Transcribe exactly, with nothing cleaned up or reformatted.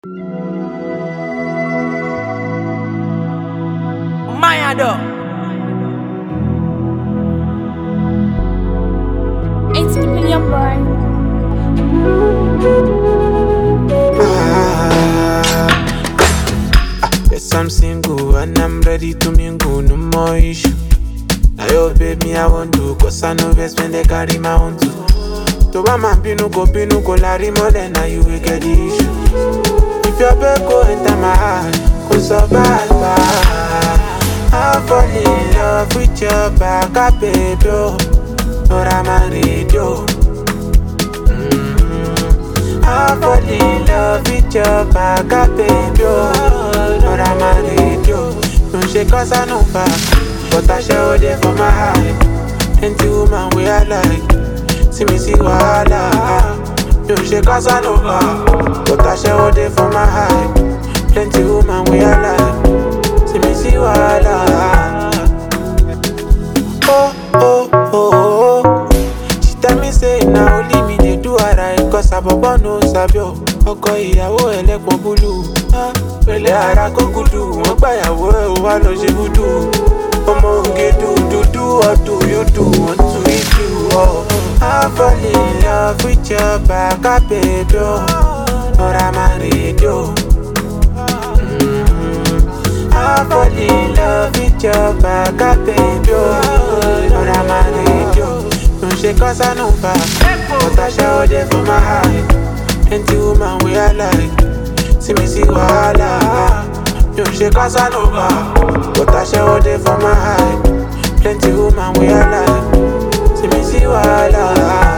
Mayado. It's Million Boy. Yes, I'm single and I'm ready to mingle, no more issue. Now yo baby, I want to, cause I know best when they carry my own too. To my man, pinu go, pinu go, larry more than now you will get the issue. If your back go enter my heart, go survive. I fall in love with your back, I baby, oh. But I'm a radio. I fall in love with your back, I baby, oh. But I'm a radio. Don't shake cause I know back, but I show there for my heart. Plenty woman we I like, see me see wahala. Don't shake cause I know back, but I show there for my heart. Plenty woman we I like, see me see wahala. Oh, oh, oh, oh. She tell me say now only me they do alright, cause I baba no sabio. Ọkọ ìyàwó ẹlẹ́pọ̀n búlù, pẹ̀lẹ́ ara kó gùdù. Wọ́n gbàyàwó ẹ̀ ó wá lọ ṣe búdù. Ọmọ ògè dúdú ọdún yóò dùn wọ́n tún ìdú ọ. I fall in love with your back, I baby, oh. But I'm a radio. I fall in love with your back, I baby, oh. But I'm a radio. Don't shake cause I know back, but I show there for my heart. Plenty woman we I like, see me see wahala. Don't shake cause I know back, but I show there for my heart. Plenty woman we I like, see me see wahala.